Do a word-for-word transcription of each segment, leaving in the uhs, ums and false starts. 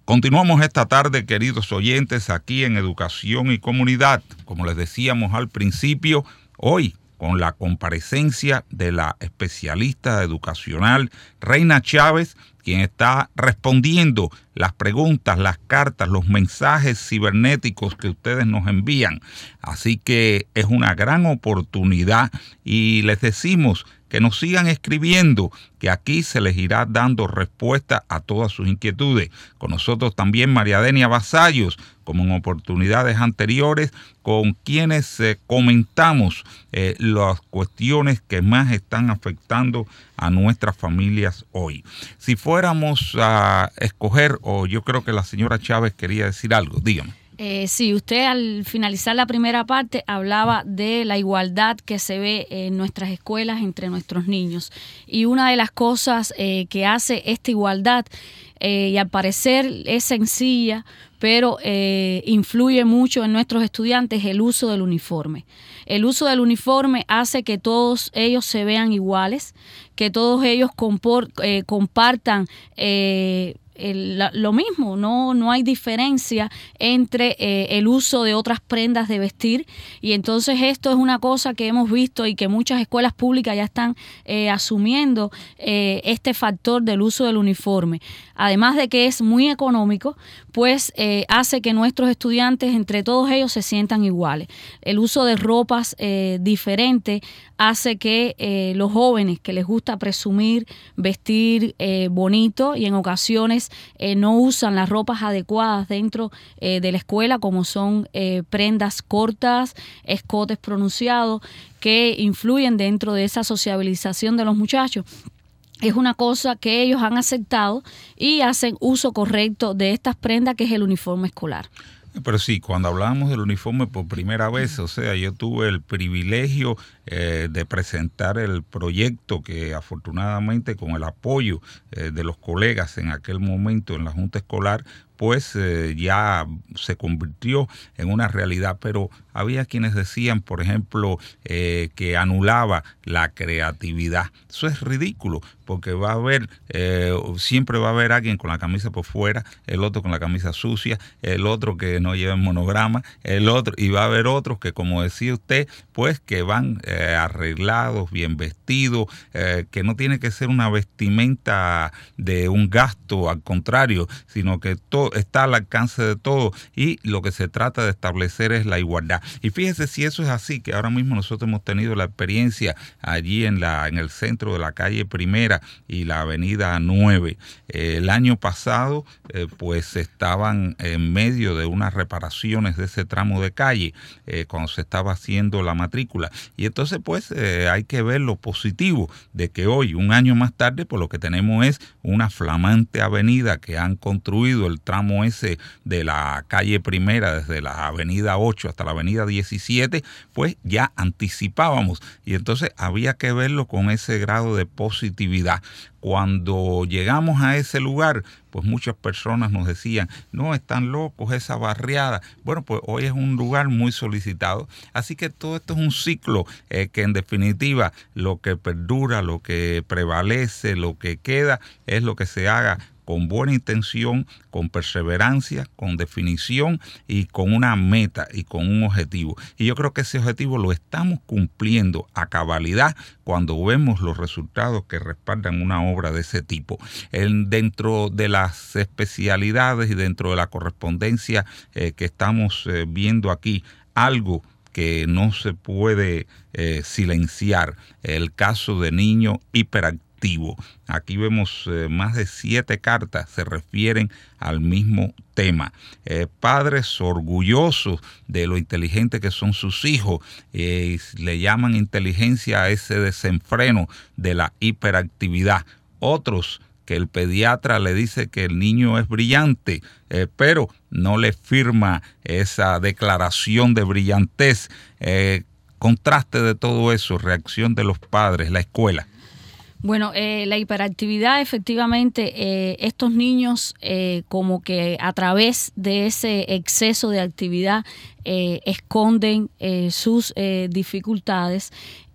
Continuamos esta tarde, queridos oyentes, aquí en Educación y Comunidad. Como les decíamos al principio, hoy con la comparecencia de la especialista educacional Reina Chávez, quien está respondiendo las preguntas, las cartas, los mensajes cibernéticos que ustedes nos envían. Así que es una gran oportunidad y les decimos que nos sigan escribiendo, que aquí se les irá dando respuesta a todas sus inquietudes. Con nosotros también María Denia Vasallos, como en oportunidades anteriores, con quienes eh, comentamos eh, las cuestiones que más están afectando a nuestras familias hoy. Si fuéramos a escoger, o yo creo que la señora Chávez quería decir algo, dígame. Eh, sí, usted al finalizar la primera parte hablaba de la igualdad que se ve en nuestras escuelas entre nuestros niños. Y una de las cosas eh, que hace esta igualdad, eh, y al parecer es sencilla, pero eh, influye mucho en nuestros estudiantes, el uso del uniforme. El uso del uniforme hace que todos ellos se vean iguales, que todos ellos compor, eh, compartan eh, El, lo mismo, no, no hay diferencia entre eh, el uso de otras prendas de vestir, y entonces esto es una cosa que hemos visto y que muchas escuelas públicas ya están eh, asumiendo eh, este factor del uso del uniforme. Además de que es muy económico, pues eh, hace que nuestros estudiantes, entre todos ellos, se sientan iguales. El uso de ropas eh, diferentes hace que eh, los jóvenes que les gusta presumir, vestir eh, bonito, y en ocasiones eh, no usan las ropas adecuadas dentro eh, de la escuela, como son eh, prendas cortas, escotes pronunciados, que influyen dentro de esa sociabilización de los muchachos. Es una cosa que ellos han aceptado y hacen uso correcto de estas prendas, que es el uniforme escolar. Pero sí, cuando hablábamos del uniforme por primera vez, o sea, yo tuve el privilegio eh, de presentar el proyecto que afortunadamente con el apoyo eh, de los colegas en aquel momento en la Junta Escolar, pues eh, ya se convirtió en una realidad. Pero había quienes decían, por ejemplo, eh, que anulaba la creatividad. Eso es ridículo, porque va a haber, eh, siempre va a haber alguien con la camisa por fuera, el otro con la camisa sucia, el otro que no lleva el monograma, el otro, y va a haber otros que, como decía usted, pues que van eh, arreglados, bien vestidos, eh, que no tiene que ser una vestimenta de un gasto, al contrario, sino que todo está al alcance de todo, y lo que se trata de establecer es la igualdad. Y fíjese si eso es así, que ahora mismo nosotros hemos tenido la experiencia allí en la en el centro de la calle Primera y la avenida nueve. Eh, el año pasado eh, pues estaban en medio de unas reparaciones de ese tramo de calle eh, cuando se estaba haciendo la matrícula, y entonces pues eh, hay que ver lo positivo de que hoy, un año más tarde, pues lo que tenemos es una flamante avenida que han construido, el tramo ese de la calle Primera desde la avenida ocho hasta la avenida diecisiete, pues ya anticipábamos, y entonces había que verlo con ese grado de positividad. Cuando llegamos a ese lugar, pues muchas personas nos decían, no, están locos, esa barriada. Bueno, pues hoy es un lugar muy solicitado. Así que todo esto es un ciclo eh, que en definitiva lo que perdura, lo que prevalece, lo que queda, es lo que se haga con buena intención, con perseverancia, con definición y con una meta y con un objetivo. Y yo creo que ese objetivo lo estamos cumpliendo a cabalidad cuando vemos los resultados que respaldan una obra de ese tipo. En, dentro de las especialidades y dentro de la correspondencia eh, que estamos eh, viendo aquí, algo que no se puede eh, silenciar, el caso de niño hiperactivo. Aquí vemos eh, más de siete cartas se refieren al mismo tema. Eh, padres orgullosos de lo inteligente que son sus hijos, eh, le llaman inteligencia a ese desenfreno de la hiperactividad. Otros que el pediatra le dice que el niño es brillante, eh, pero no le firma esa declaración de brillantez. Eh, contraste de todo eso, reacción de los padres, la escuela. Bueno, eh, la hiperactividad, efectivamente, eh, estos niños eh, como que a través de ese exceso de actividad eh, esconden eh, sus eh, dificultades,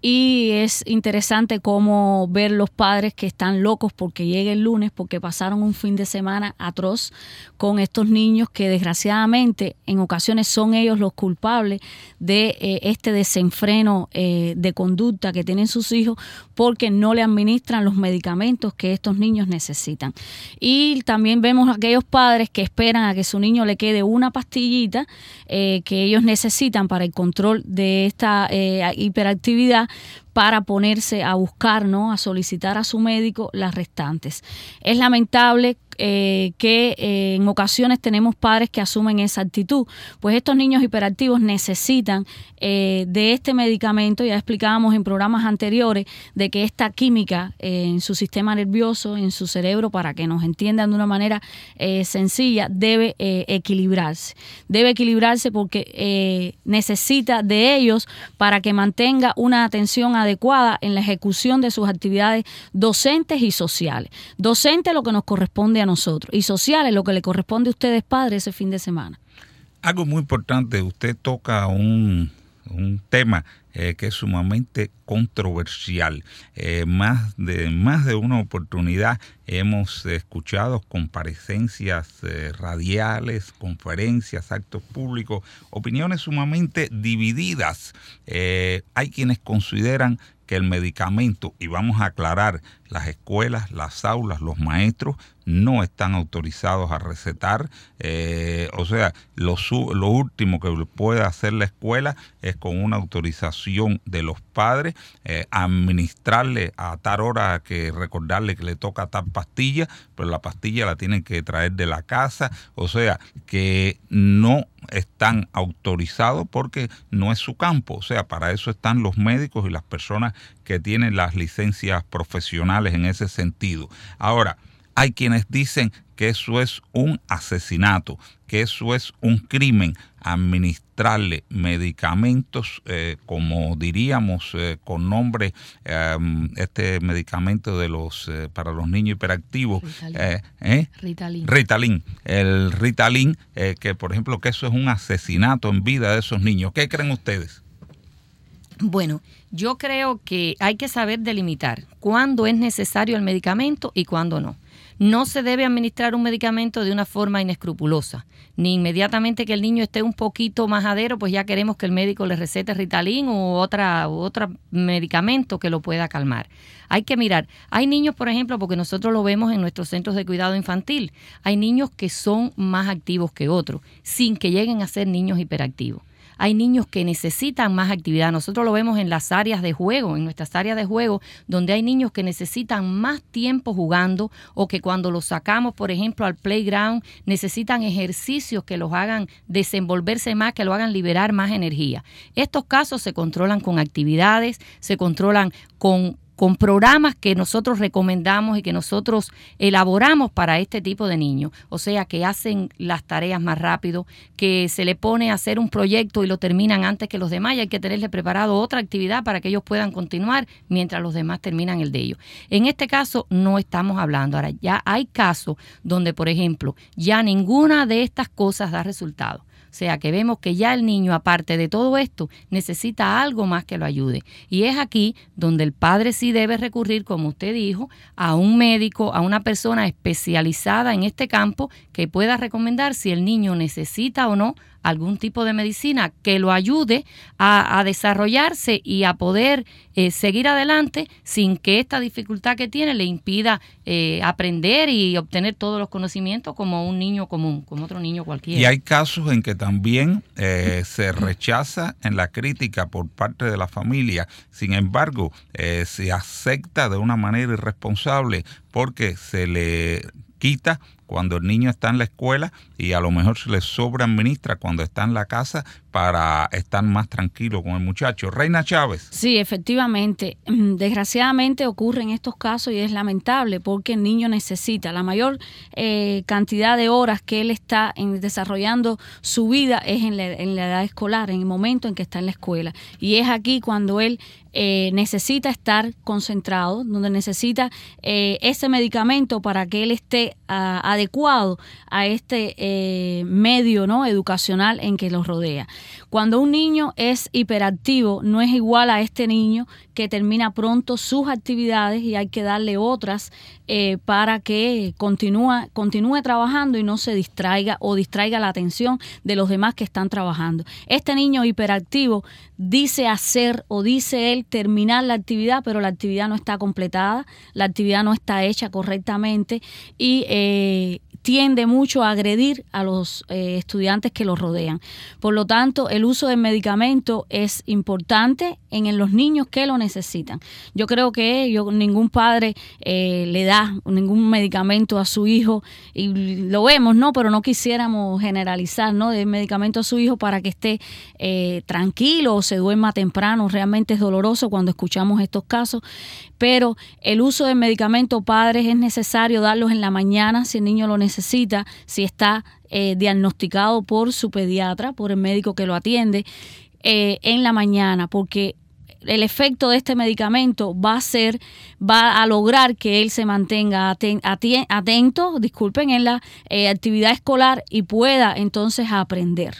y es interesante cómo ver los padres que están locos porque llegue el lunes, porque pasaron un fin de semana atroz con estos niños que desgraciadamente en ocasiones son ellos los culpables de eh, este desenfreno eh, de conducta que tienen sus hijos porque no le administran los medicamentos que estos niños necesitan. Y también vemos a aquellos padres que esperan a que su niño le quede una pastillita eh, que ellos necesitan para el control de esta eh, hiperactividad, para ponerse a buscar, ¿no?, a solicitar a su médico las restantes. Es lamentable eh, que eh, en ocasiones tenemos padres que asumen esa actitud, pues estos niños hiperactivos necesitan eh, de este medicamento. Ya explicábamos en programas anteriores de que esta química eh, en su sistema nervioso, en su cerebro, para que nos entiendan de una manera eh, sencilla, debe eh, equilibrarse. Debe equilibrarse porque eh, necesita de ellos para que mantenga una atención adecuada en la ejecución de sus actividades docentes y sociales. Docente lo que nos corresponde a nosotros y sociales lo que le corresponde a ustedes padres ese fin de semana. Algo muy importante, usted toca un, un tema eh, que es sumamente controversial. Eh, más de más de una oportunidad hemos escuchado comparecencias eh, radiales, conferencias, actos públicos, opiniones sumamente divididas. Eh, hay quienes consideran que el medicamento, y vamos a aclarar, las escuelas, las aulas, los maestros no están autorizados a recetar, eh, o sea, lo, su, lo último que puede hacer la escuela es con una autorización de los padres, eh, administrarle a tal hora, que recordarle que le toca tal pastilla, pero la pastilla la tienen que traer de la casa, o sea, que no están autorizados porque no es su campo. O sea, para eso están los médicos y las personas que tienen las licencias profesionales en ese sentido. Ahora, hay quienes dicen que eso es un asesinato, que eso es un crimen, administrarle medicamentos, eh, como diríamos eh, con nombre, eh, este medicamento de los eh, para los niños hiperactivos, Ritalin, eh, ¿eh? Ritalin. Ritalin, el Ritalin, eh, que por ejemplo que eso es un asesinato en vida de esos niños. ¿Qué creen ustedes? Bueno, yo creo que hay que saber delimitar cuándo es necesario el medicamento y cuándo no. No se debe administrar un medicamento de una forma inescrupulosa, ni inmediatamente que el niño esté un poquito majadero, pues ya queremos que el médico le recete Ritalin u otra, u otro medicamento que lo pueda calmar. Hay que mirar, hay niños, por ejemplo, porque nosotros lo vemos en nuestros centros de cuidado infantil, hay niños que son más activos que otros, sin que lleguen a ser niños hiperactivos. Hay niños que necesitan más actividad. Nosotros lo vemos en las áreas de juego, en nuestras áreas de juego, donde hay niños que necesitan más tiempo jugando o que cuando los sacamos, por ejemplo, al playground, necesitan ejercicios que los hagan desenvolverse más, que lo hagan liberar más energía. Estos casos se controlan con actividades, se controlan con con programas que nosotros recomendamos y que nosotros elaboramos para este tipo de niños. O sea, que hacen las tareas más rápido, que se le pone a hacer un proyecto y lo terminan antes que los demás, y hay que tenerle preparado otra actividad para que ellos puedan continuar mientras los demás terminan el de ellos. En este caso no estamos hablando. Ahora, ya hay casos donde, por ejemplo, ya ninguna de estas cosas da resultado. O sea, que vemos que ya el niño, aparte de todo esto, necesita algo más que lo ayude. Y es aquí donde el padre sí debe recurrir, como usted dijo, a un médico, a una persona especializada en este campo que pueda recomendar si el niño necesita o no algún tipo de medicina que lo ayude a, a desarrollarse y a poder eh, seguir adelante sin que esta dificultad que tiene le impida eh, aprender y obtener todos los conocimientos como un niño común, como otro niño cualquiera. Y hay casos en que también eh, se rechaza en la crítica por parte de la familia, sin embargo, eh, se acepta de una manera irresponsable porque se le quita cuando el niño está en la escuela y a lo mejor se le sobreadministra cuando está en la casa para estar más tranquilo con el muchacho. Reina Chávez. Sí, efectivamente. Desgraciadamente ocurren estos casos y es lamentable porque el niño necesita la mayor eh, cantidad de horas que él está en, desarrollando su vida es en la, en la edad escolar, en el momento en que está en la escuela. Y es aquí cuando él eh, necesita estar concentrado, donde necesita eh, ese medicamento para que él esté a, adecuado a este eh, medio, ¿no?, educacional en que los rodea. Cuando un niño es hiperactivo, no es igual a este niño que termina pronto sus actividades y hay que darle otras eh, para que continúe, continúe trabajando y no se distraiga o distraiga la atención de los demás que están trabajando. Este niño hiperactivo dice hacer o dice él terminar la actividad, pero la actividad no está completada, la actividad no está hecha correctamente y eh, tiende mucho a agredir a los eh, estudiantes que los rodean. Por lo tanto, el uso del medicamento es importante en, en los niños que lo necesitan. Yo creo que yo, ningún padre eh, le da ningún medicamento a su hijo, y lo vemos, ¿no? Pero no quisiéramos generalizar, ¿no? De medicamento a su hijo para que esté eh, tranquilo o se duerma temprano. Realmente es doloroso cuando escuchamos estos casos, pero el uso de medicamentos, padres, es necesario darlos en la mañana si el niño lo necesita, si está eh, diagnosticado por su pediatra, por el médico que lo atiende, eh, en la mañana, porque el efecto de este medicamento va a ser, va a lograr que él se mantenga aten, aten, atento, disculpen, en la eh, actividad escolar y pueda entonces aprender.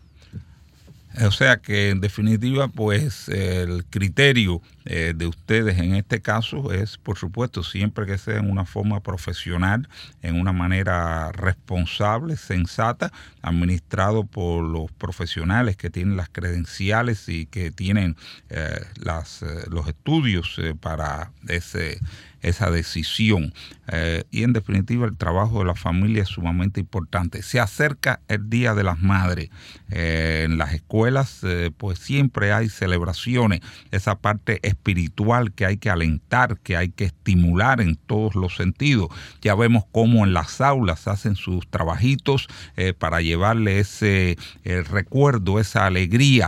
O sea que en definitiva, pues el criterio eh, de ustedes en este caso es, por supuesto, siempre que sea en una forma profesional, en una manera responsable, sensata, administrado por los profesionales que tienen las credenciales y que tienen eh, las, eh, los estudios eh, para ese esa decisión. Eh, y en definitiva el trabajo de la familia es sumamente importante. Se acerca el Día de las Madres. Eh, en las escuelas eh, pues siempre hay celebraciones, esa parte espiritual que hay que alentar, que hay que estimular en todos los sentidos. Ya vemos cómo en las aulas hacen sus trabajitos eh, para llevarle ese eh, recuerdo, esa alegría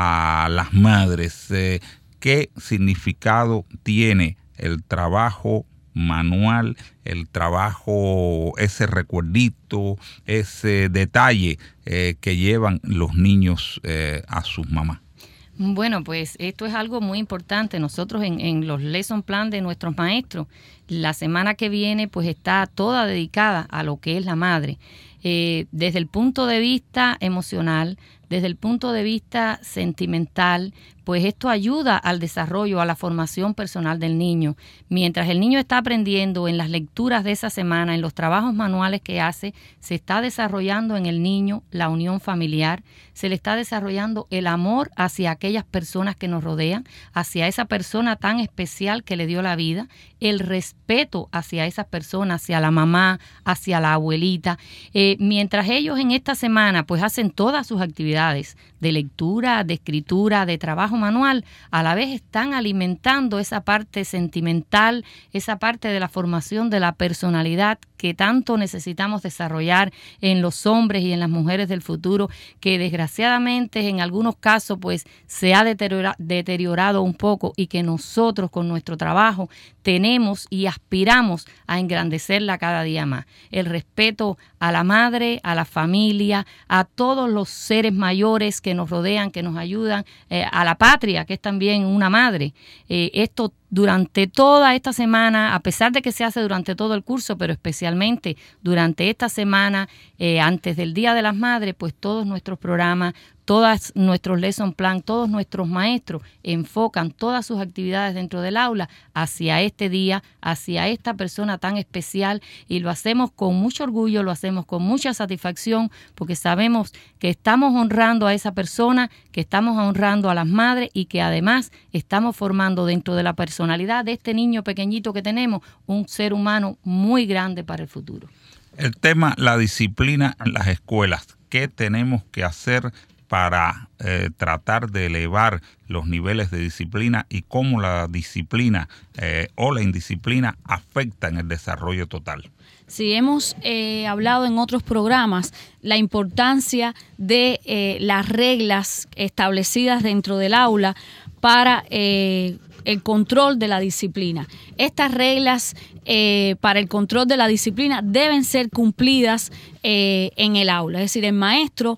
a las madres. Eh, ¿Qué significado tiene el trabajo manual, el trabajo, ese recuerdito, ese detalle eh, que llevan los niños eh, a sus mamás? Bueno, pues esto es algo muy importante. Nosotros en, en los lesson plan de nuestros maestros, la semana que viene pues está toda dedicada a lo que es la madre. Eh, desde el punto de vista emocional, desde el punto de vista sentimental, pues esto ayuda al desarrollo, a la formación personal del niño. Mientras el niño está aprendiendo en las lecturas de esa semana, en los trabajos manuales que hace, se está desarrollando en el niño la unión familiar, se le está desarrollando el amor hacia aquellas personas que nos rodean, hacia esa persona tan especial que le dio la vida, el respeto hacia esas personas, hacia la mamá, hacia la abuelita. Eh, mientras ellos en esta semana pues hacen todas sus actividades de lectura, de escritura, de trabajo manual, a la vez están alimentando esa parte sentimental, esa parte de la formación de la personalidad que tanto necesitamos desarrollar en los hombres y en las mujeres del futuro, que desgraciadamente en algunos casos pues se ha deteriora, deteriorado un poco y que nosotros con nuestro trabajo tenemos y aspiramos a engrandecerla cada día más. El respeto a la madre, a la familia, a todos los seres mayores que nos rodean, que nos ayudan, eh, a la patria, que es también una madre. Eh, esto durante toda esta semana, a pesar de que se hace durante todo el curso, pero especialmente durante esta semana, eh, antes del Día de las Madres, pues todos nuestros programas, todos nuestros lesson plan, todos nuestros maestros enfocan todas sus actividades dentro del aula hacia este día, hacia esta persona tan especial, y lo hacemos con mucho orgullo, lo hacemos con mucha satisfacción, porque sabemos que estamos honrando a esa persona, que estamos honrando a las madres y que además estamos formando dentro de la personalidad de este niño pequeñito que tenemos un ser humano muy grande para el futuro. El tema, la disciplina en las escuelas. ¿Qué tenemos que hacer para eh, tratar de elevar los niveles de disciplina y cómo la disciplina eh, o la indisciplina afecta en el desarrollo total? Sí, hemos eh, hablado en otros programas la importancia de eh, las reglas establecidas dentro del aula para eh, el control de la disciplina. Estas reglas eh, para el control de la disciplina deben ser cumplidas eh, en el aula. Es decir, el maestro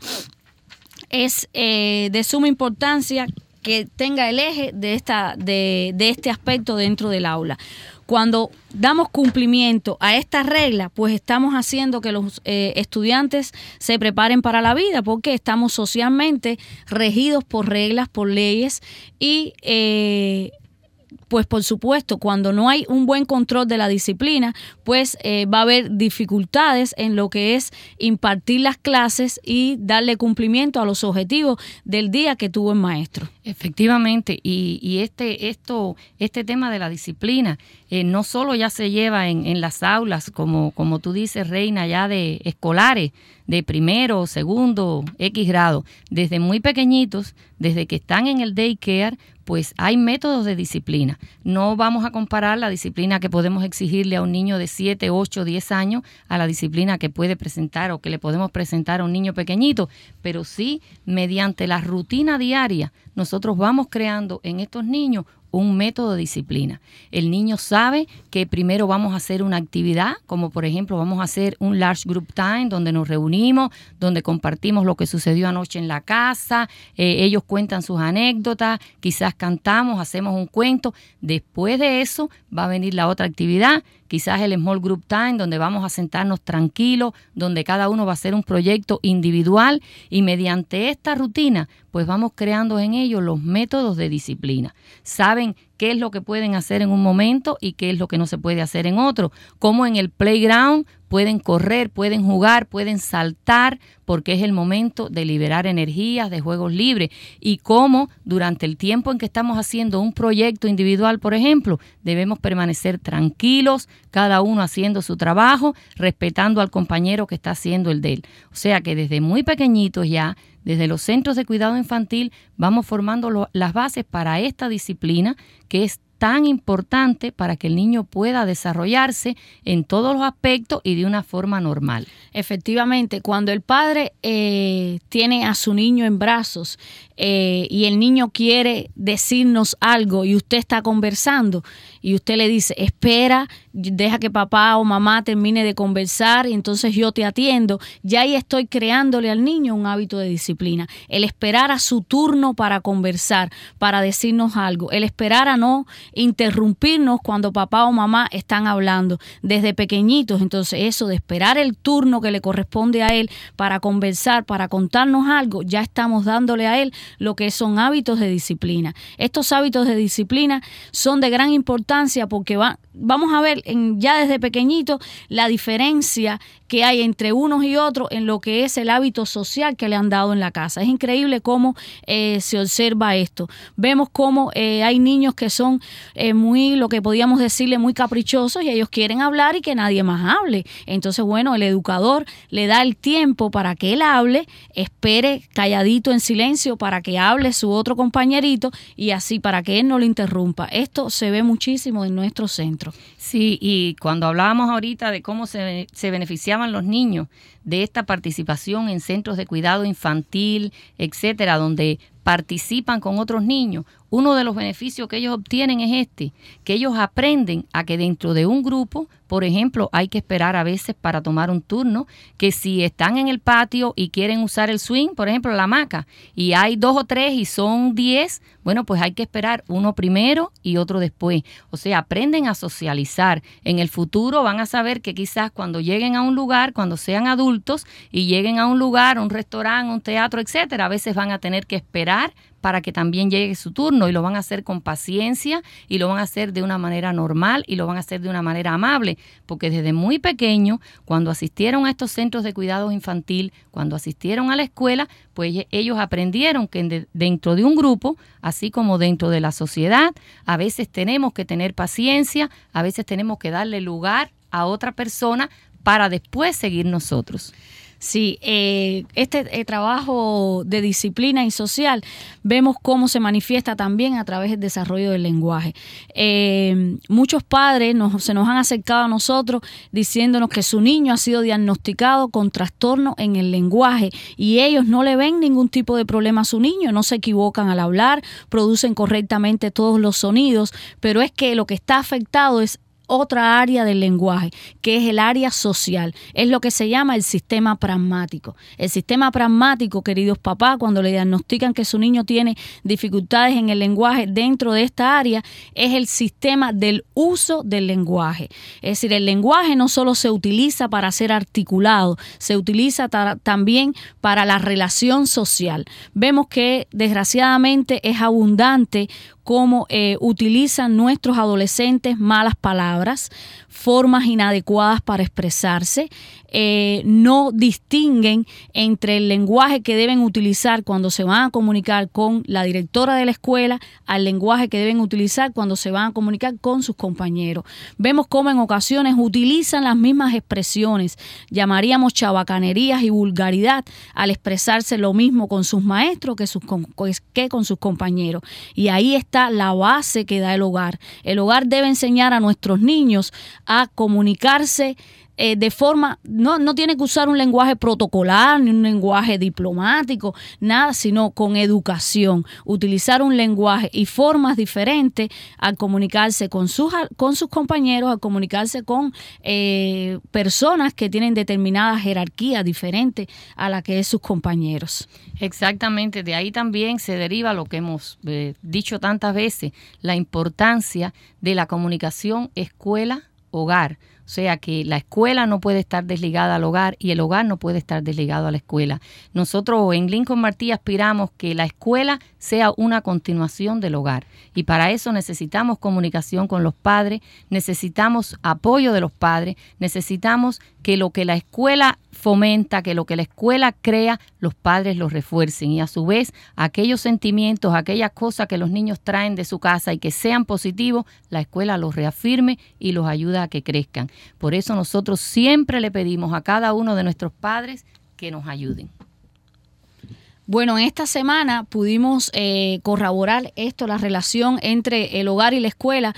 es eh, de suma importancia que tenga el eje de, esta, de, de este aspecto dentro del aula. Cuando damos cumplimiento a esta regla, pues estamos haciendo que los eh, estudiantes se preparen para la vida, porque estamos socialmente regidos por reglas, por leyes y eh, pues por supuesto, cuando no hay un buen control de la disciplina, pues eh, va a haber dificultades en lo que es impartir las clases y darle cumplimiento a los objetivos del día que tuvo el maestro. Efectivamente, y, y este, esto, este tema de la disciplina eh, no solo ya se lleva en, en las aulas, como, como tú dices, Reina, ya de escolares, de primero, segundo, X grado, desde muy pequeñitos, desde que están en el daycare, pues hay métodos de disciplina. No vamos a comparar la disciplina que podemos exigirle a un niño de siete, ocho, diez años a la disciplina que puede presentar o que le podemos presentar a un niño pequeñito, pero sí mediante la rutina diaria nosotros vamos creando en estos niños un método de disciplina. El niño sabe que primero vamos a hacer una actividad, como por ejemplo vamos a hacer un large group time donde nos reunimos, donde compartimos lo que sucedió anoche en la casa, eh, ellos cuentan sus anécdotas, quizás cantamos, hacemos un cuento. Después de eso va a venir la otra actividad, quizás el small group time, donde vamos a sentarnos tranquilos, donde cada uno va a hacer un proyecto individual, y mediante esta rutina pues vamos creando en ellos los métodos de disciplina. Saben qué es lo que pueden hacer en un momento y qué es lo que no se puede hacer en otro. Como en el playground pueden correr, pueden jugar, pueden saltar, porque es el momento de liberar energías, de juegos libres. Y cómo durante el tiempo en que estamos haciendo un proyecto individual, por ejemplo, debemos permanecer tranquilos, cada uno haciendo su trabajo, respetando al compañero que está haciendo el de él. O sea que desde muy pequeñitos ya, desde los centros de cuidado infantil, vamos formando lo, las bases para esta disciplina que es tan importante para que el niño pueda desarrollarse en todos los aspectos y de una forma normal. Efectivamente, cuando el padre eh, tiene a su niño en brazos eh, y el niño quiere decirnos algo y usted está conversando y usted le dice, espera, deja que papá o mamá termine de conversar y entonces yo te atiendo, ya ahí estoy creándole al niño un hábito de disciplina. El esperar a su turno para conversar, para decirnos algo, el esperar a no interrumpirnos cuando papá o mamá están hablando desde pequeñitos. Entonces eso de esperar el turno que le corresponde a él para conversar, para contarnos algo, ya estamos dándole a él lo que son hábitos de disciplina. Estos hábitos de disciplina son de gran importancia porque va, vamos a ver en, ya desde pequeñito la diferencia que hay entre unos y otros en lo que es el hábito social que le han dado en la casa. Es increíble cómo eh, se observa esto. Vemos cómo eh, hay niños que son eh, muy, lo que podríamos decirle, muy caprichosos y ellos quieren hablar y que nadie más hable. Entonces, bueno, el educador le da el tiempo para que él hable, espere calladito en silencio para que hable su otro compañerito y así para que él no lo interrumpa. Esto se ve muchísimo en nuestro centro. Sí, y cuando hablábamos ahorita de cómo se, se beneficiaban los niños de esta participación en centros de cuidado infantil, etcétera, donde participan con otros niños, uno de los beneficios que ellos obtienen es este, que ellos aprenden a que dentro de un grupo, por ejemplo, hay que esperar a veces para tomar un turno, que si están en el patio y quieren usar el swing, por ejemplo, la hamaca, y hay dos o tres y son diez, bueno, pues hay que esperar uno primero y otro después. O sea, aprenden a socializar. En el futuro van a saber que quizás cuando lleguen a un lugar, cuando sean adultos y lleguen a un lugar, un restaurante, un teatro, etcétera, a veces van a tener que esperar para que también llegue su turno y lo van a hacer con paciencia y lo van a hacer de una manera normal y lo van a hacer de una manera amable, porque desde muy pequeño, cuando asistieron a estos centros de cuidados infantil, cuando asistieron a la escuela, pues ellos aprendieron que de, dentro de un grupo, así como dentro de la sociedad, a veces tenemos que tener paciencia, a veces tenemos que darle lugar a otra persona para después seguir nosotros. Sí, eh, este eh, trabajo de disciplina y social vemos cómo se manifiesta también a través del desarrollo del lenguaje. Eh, muchos padres nos, se nos han acercado a nosotros diciéndonos que su niño ha sido diagnosticado con trastorno en el lenguaje y ellos no le ven ningún tipo de problema a su niño, no se equivocan al hablar, producen correctamente todos los sonidos, pero es que lo que está afectado es otra área del lenguaje, que es el área social. Es lo que se llama el sistema pragmático. El sistema pragmático, queridos papás, cuando le diagnostican que su niño tiene dificultades en el lenguaje dentro de esta área, es el sistema del uso del lenguaje. Es decir, el lenguaje no solo se utiliza para ser articulado, se utiliza ta- también para la relación social. Vemos que desgraciadamente es abundante cómo eh, utilizan nuestros adolescentes malas palabras, formas inadecuadas para expresarse, eh, no distinguen entre el lenguaje que deben utilizar cuando se van a comunicar con la directora de la escuela al lenguaje que deben utilizar cuando se van a comunicar con sus compañeros. Vemos cómo en ocasiones utilizan las mismas expresiones, llamaríamos chabacanerías y vulgaridad, al expresarse lo mismo con sus maestros que, sus, que con sus compañeros. Y ahí está la base que da el hogar. El hogar debe enseñar a nuestros niños a comunicarse eh, de forma, no, no tiene que usar un lenguaje protocolar ni un lenguaje diplomático, nada, sino con educación, utilizar un lenguaje y formas diferentes al comunicarse con sus, con sus compañeros, al comunicarse con eh, personas que tienen determinada jerarquía diferente a la que es sus compañeros. Exactamente, de ahí también se deriva lo que hemos eh, dicho tantas veces, la importancia de la comunicación escuela-hogar. O sea que la escuela no puede estar desligada al hogar y el hogar no puede estar desligado a la escuela. Nosotros en Lincoln Martí aspiramos que la escuela sea una continuación del hogar y para eso necesitamos comunicación con los padres, necesitamos apoyo de los padres, necesitamos que lo que la escuela fomenta, que lo que la escuela crea, los padres los refuercen y a su vez aquellos sentimientos, aquellas cosas que los niños traen de su casa y que sean positivos, la escuela los reafirme y los ayuda a que crezcan. Por eso nosotros siempre le pedimos a cada uno de nuestros padres que nos ayuden. Bueno, en esta semana pudimos eh, corroborar esto, la relación entre el hogar y la escuela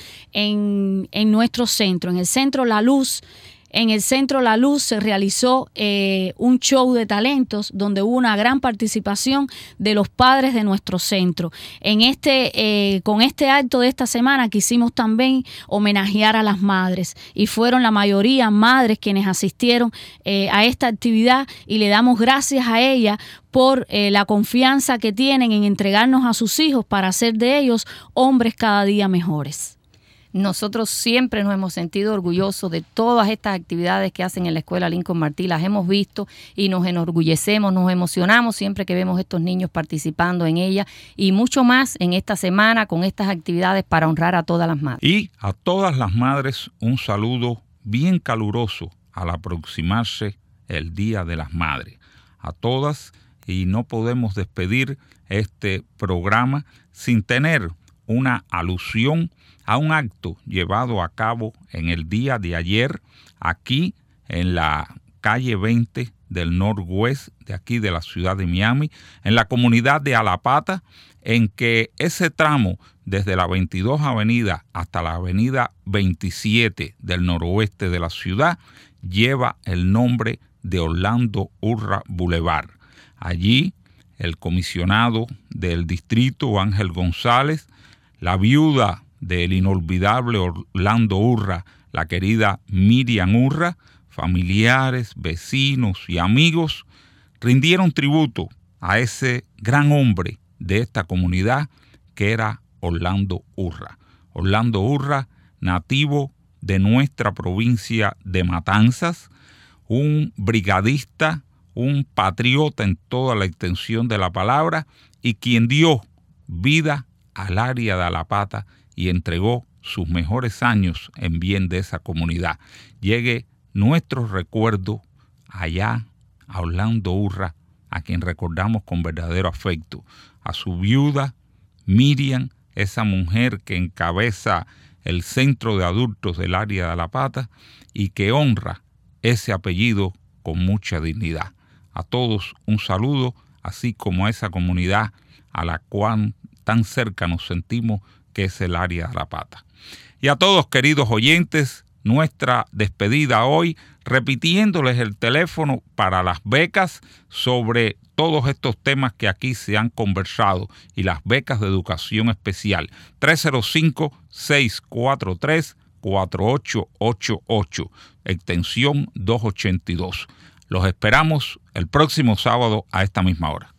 en, en nuestro centro, en el Centro La Luz. En el Centro La Luz se realizó eh, un show de talentos donde hubo una gran participación de los padres de nuestro centro. En este, eh, con este acto de esta semana quisimos también homenajear a las madres y fueron la mayoría madres quienes asistieron eh, a esta actividad y le damos gracias a ellas por eh, la confianza que tienen en entregarnos a sus hijos para hacer de ellos hombres cada día mejores. Nosotros siempre nos hemos sentido orgullosos de todas estas actividades que hacen en la Escuela Lincoln Martí, las hemos visto y nos enorgullecemos, nos emocionamos siempre que vemos estos niños participando en ellas y mucho más en esta semana con estas actividades para honrar a todas las madres. Y a todas las madres un saludo bien caluroso al aproximarse el Día de las Madres. A todas, y no podemos despedir este programa sin tener una alusión a un acto llevado a cabo en el día de ayer aquí en la calle veinte del Northwest de aquí de la ciudad de Miami, en la comunidad de Alapata, en que ese tramo desde la veintidós Avenida hasta la Avenida veintisiete del noroeste de la ciudad lleva el nombre de Orlando Urra Boulevard. Allí el comisionado del distrito, Ángel González, la viuda del inolvidable Orlando Urra, la querida Miriam Urra, familiares, vecinos y amigos rindieron tributo a ese gran hombre de esta comunidad que era Orlando Urra. Orlando Urra, nativo de nuestra provincia de Matanzas, un brigadista, un patriota en toda la extensión de la palabra y quien dio vida al área de Alapata y entregó sus mejores años en bien de esa comunidad. Llegue nuestro recuerdo allá a Orlando Urra, a quien recordamos con verdadero afecto, a su viuda Miriam, esa mujer que encabeza el centro de adultos del área de Alapata y que honra ese apellido con mucha dignidad. A todos un saludo, así como a esa comunidad a la cual tan cerca nos sentimos, que es el área de Alapata. Y a todos, queridos oyentes, nuestra despedida hoy, repitiéndoles el teléfono para las becas sobre todos estos temas que aquí se han conversado y las becas de educación especial, tres cero cinco, seis cuatro tres, cuatro ocho ocho ocho, extensión doscientos ochenta y dos. Los esperamos el próximo sábado a esta misma hora.